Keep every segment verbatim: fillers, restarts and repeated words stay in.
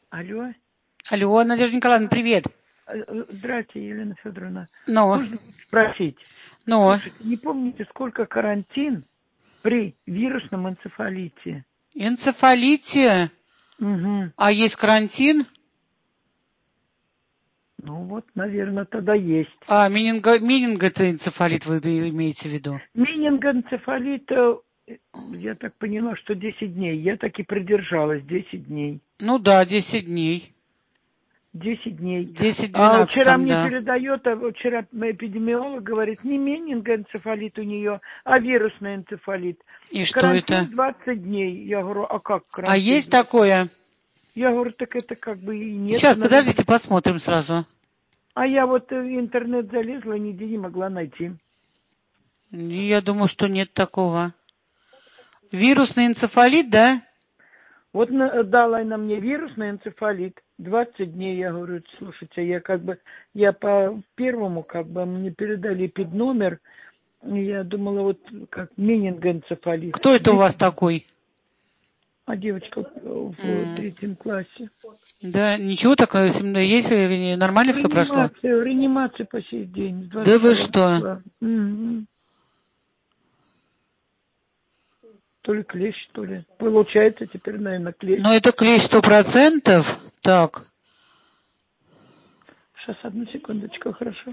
Алло. Алло, Надежда Николаевна, привет. Здравствуйте, Елена Федоровна. Ну, Можно спросить? ну, Слушайте, не помните, сколько карантин при вирусном энцефалите? энцефалите? Угу. А есть карантин? Ну вот, наверное, тогда есть. А, менинго, менинго это энцефалит вы имеете в виду? Менингоэнцефалит, я так поняла, что десять дней. Я так и придержалась, десять дней. Ну да, десять дней. десять дней. А десять-двенадцать вчера там, мне да. передает, а вчера эпидемиолог говорит, не менингоэнцефалит у нее, а вирусный энцефалит. И что Карантин это? двадцать дней. Я говорю, а как А карантин есть двадцать? такое? Я говорю, так это как бы и нет, Сейчас, наверное. подождите, посмотрим сразу. А я вот в интернет залезла, нигде не могла найти. Я думаю, что нет такого. Вирусный энцефалит, да? Вот на, дала она мне вирусный энцефалит. двадцать дней, я говорю, слушайте, я как бы, я по первому, как бы, мне передали пидномер, я думала, вот как менингоэнцефалит. Кто это у вас такой? А девочка в М, третьем классе. Да, ничего такого, есть, э, нормально все прошло? Реанимация, реанимация по сей день, с Да двадцать вы второго что? числа. Угу. То ли клещ, то ли. Получается теперь, наверное, клещ. Ну, это клещ сто процентов. Так. Сейчас, одну секундочку, хорошо.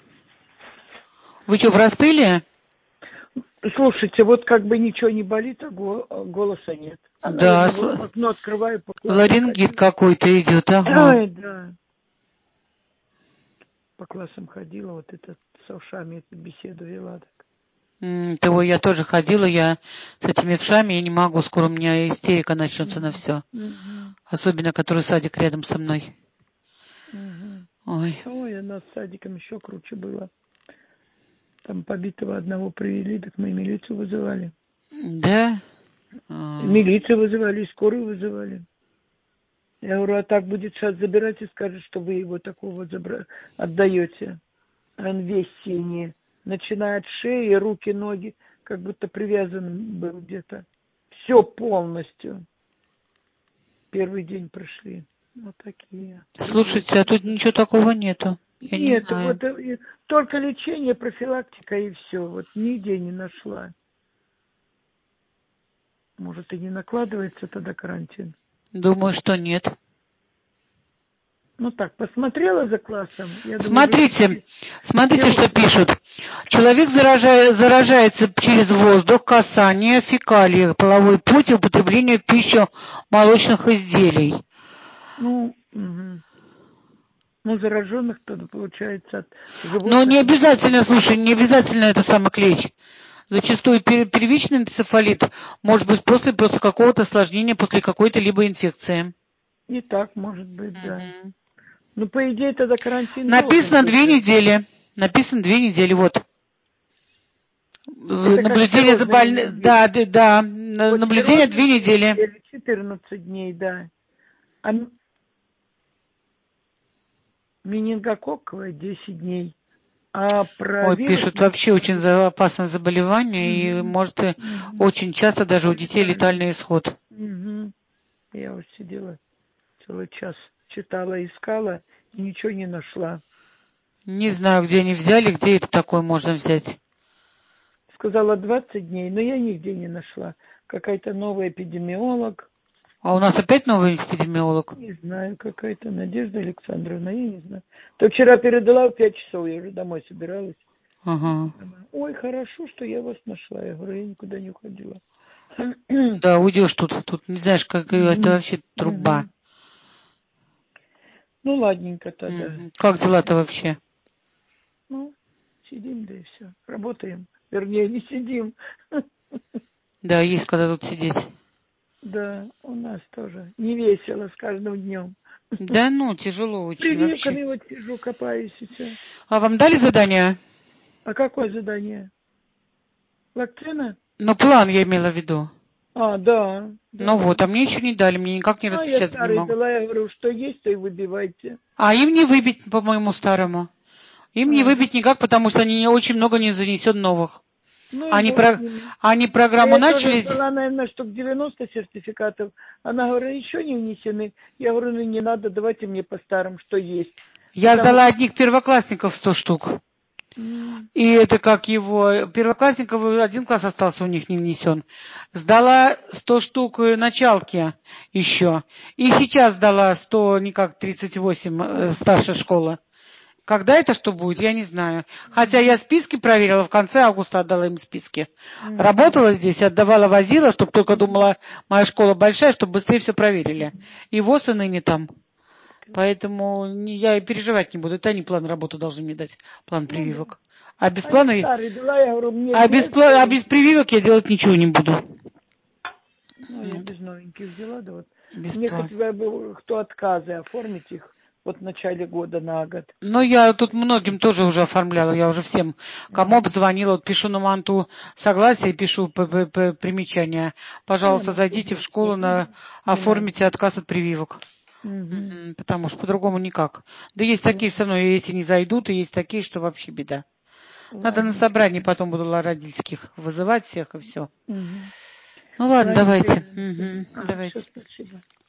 Вы что, простыли? Слушайте, вот как бы ничего не болит, а голоса нет. А, Да, наверное, с- вот окно открываю, по классам ларингит ходила. какой-то идет, ага. Ой, да. По классам ходила, вот это с ушами эту беседу вела. Так. М, Того я тоже ходила, я с этими вшами, я не могу, скоро у меня истерика начнется на все. Угу. Особенно, который садик рядом со мной. Угу. Ой. Ой, у нас с садиком еще круче было. Там побитого одного привели, так мы милицию вызывали. Да? А. Милицию вызывали, и скорую вызывали. Я говорю, а так будет сейчас забирать и скажет, что вы его такого забра... отдаете. А он весь синий. Начиная от шеи, руки, ноги, как будто привязан был где-то. Все полностью. Первый день прошли. Вот такие. Слушайте, а тут ничего такого нету. Я не Нет, знаю. вот э, только лечение, профилактика и все. Вот нигде не нашла. Может, и не накладывается тогда карантин? Думаю, что нет. Ну так, посмотрела за классом. Я думаю, вы Смотрите, смотрите, чего? что пишут. Человек заражает, заражается через воздух, касание, фекалии, половой путь и употребление в пищу молочных изделий. Ну, угу. Ну, зараженных тогда получается от Но животных. не обязательно, слушай, не обязательно это самый клещ. Зачастую пер- первичный энцефалит может быть после, после какого-то осложнения, после какой-то либо инфекции. И так может быть, да. Мгм. Ну, по идее, тогда карантин должен Написано быть, две да? недели. Написано две недели, вот. Это как Наблюдение за серозный больным. менингит. Да, да, да. Вот Наблюдение серозный две две недели. недели, четырнадцать дней, да. А менингококковая десять дней. А про Ой, пишут, вирусный вообще очень энцефалит... за- опасное заболевание, и Угу. может и Угу. очень часто даже у детей Летальный. летальный исход. Угу. Я вот сидела целый час, читала, искала, и ничего не нашла. Не знаю, где они взяли, где это такое можно взять. Сказала двадцать дней, но я нигде не нашла. Какая-то новая эпидемиолог. А у нас опять новый эпидемиолог? Не знаю, какая-то Надежда Александровна, я не знаю. То вчера передала в пять часов, я уже домой собиралась. Ага. Ой, хорошо, что я вас нашла. Я говорю, я никуда не уходила. Да, уйдешь тут, тут не знаешь, как это вообще труба. Ну, ладненько тогда. Мгм. Как дела-то вообще? Ну, сидим, да и все. Работаем. Вернее, не сидим. Да, есть когда тут сидеть. Да, у нас тоже не весело с каждым днем. Да ну, тяжело очень вообще. Прививками вот сижу, копаюсь и все. А вам дали задание? А какое задание? Вакцина? Ну, план я имела в виду. А, да, Ну да. вот, а мне еще не дали, мне никак не А я распечатать не старый могу. дала, я говорю, что есть, то и выбивайте. А им не выбить по моему старому. Им не Ага. выбить никак, потому что они не очень много не занесет новых. Ну и Они, бог с про... ними. Они А программу я тоже начали? сдала, наверное, штук девяносто сертификатов. Она говорит, еще не внесены. Я говорю, ну не надо, давайте мне по старым, что есть. Я Потому сдала что... одних первоклассников сто штук. М. И это как его... Первоклассников один класс остался у них не внесен. Сдала сто штук началки еще. И сейчас сдала сто, никак тридцать восемь э, старшая школа. Когда это что будет, я не знаю. Хотя я списки проверила, в конце августа отдала им списки. Мгм. Работала здесь, отдавала, возила, чтобы только думала, моя школа большая, чтобы быстрее все проверили. И ВОЗ и ныне там. Поэтому не, я и переживать не буду. Это они план работы должны мне дать, план Ну, да. прививок. А без А плана... я старый дала, я говорю, мне А без, сделать пла- а новенький? без прививок я делать ничего не буду. Ну, я Вот. без новеньких взяла, да вот. Без Мне плана. хотя бы кто отказы оформить их вот в начале года на год. Ну, я тут многим тоже уже оформляла, я уже всем, кому Мгм. обзвонила, вот пишу на манту согласие, пишу п- п- п- примечание. Не, Пожалуйста, ну, зайдите в школу, на, не надо. оформите отказ от прививок. Мгм. Мгм, потому что по-другому никак. Да есть Ну, такие все равно, и эти не зайдут, и есть такие, что вообще беда. Надо на ладненько. собрании потом буду родительских вызывать всех и все. Мгм. Ну ладно, Ладненько, давайте. Иван. Мгм, А, все, давайте. спасибо.